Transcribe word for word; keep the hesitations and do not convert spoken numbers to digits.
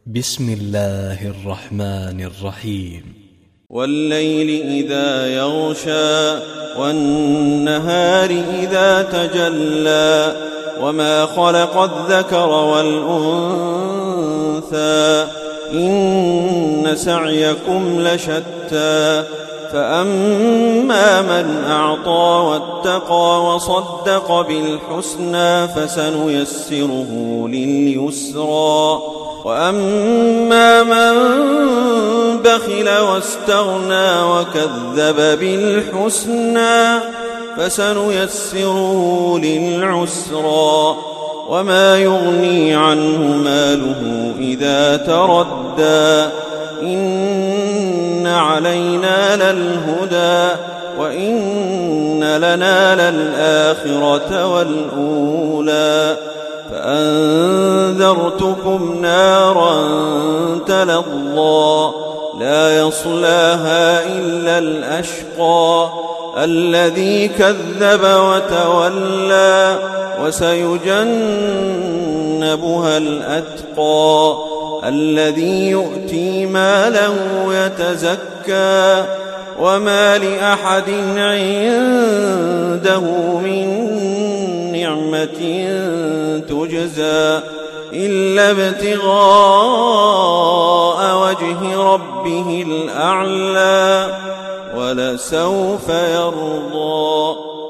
بسم الله الرحمن الرحيم. والليل إذا يغشى والنهار إذا تجلى وما خلق الذكر والأنثى إن سعيكم لشتى فأما من أعطى واتقى وصدق بالحسنى فسنيسره لليسرى وأما من بخل واستغنى وكذب بالحسنى فسنيسره للعسرى وما يغني عنه ماله إذا تردى إن علينا للهدى وإن لنا للآخرة والأولى فأنذرتكم نارا تلظى لا يصلاها إلا الأشقى الذي كذب وتولى وسيجنبها الأتقى الذي يؤتي ماله يتزكى وما لأحد عنده من نعمة تجزى إلا ابتغاء وجه ربه الأعلى ولسوف يرضى.